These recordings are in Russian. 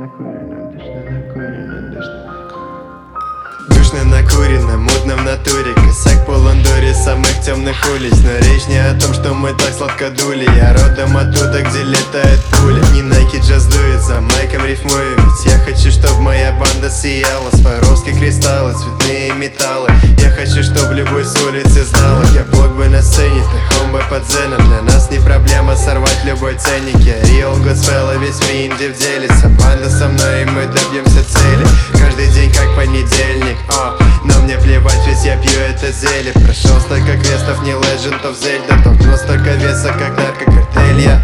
Душно накурено, мутно в натуре. Косяк по Лондоре самых темных улиц. Но речь не о том, что мы так сладко дули. Я родом оттуда, где летает пуля. Не Nike Jazz дует, за майком рифмую. Ведь я хочу, чтоб моя банда сияла. Сваровские кристаллы, цветные металлы. Я хочу, чтоб любой с улицы знала. Я блог бы на сцене, ты хомбой под зеном. Для нас не проблема сорвать любой ценник. Я Real Godsfellow, весь в Индив делится. Банда со мной, и мы добьемся цели. Каждый день как понедельник, но мне плевать, ведь я пью это зелье. Прошел столько квестов, не Legend of Zelda. Толкнул столько веса, как наркокартель я.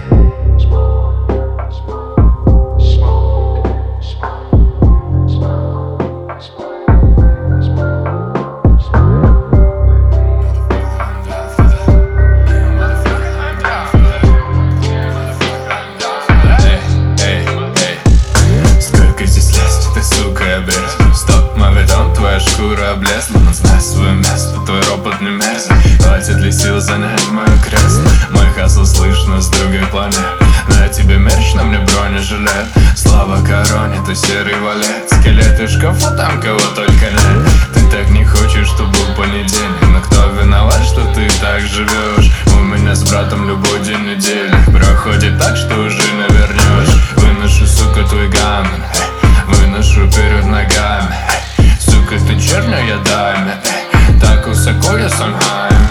Шкура облезла, но знай свое место. Твой ропот не мерзок, хватит ли сил занять мое кресло? Мой хасл слышно с другой планеты. На тебе мерч, на мне бронежилет. Слава короне, ты серый валет. Скелеты в шкафу, там кого только нет. Ты так не хочешь, чтобы был понедельник. Но кто виноват, что ты так живешь? У меня с братом любой день недели проходит так, что уже не вернешь. Выношу, сука, твой гамин, выношу перед ногами. Сука, ты черная даме, так высоко я сам хайм.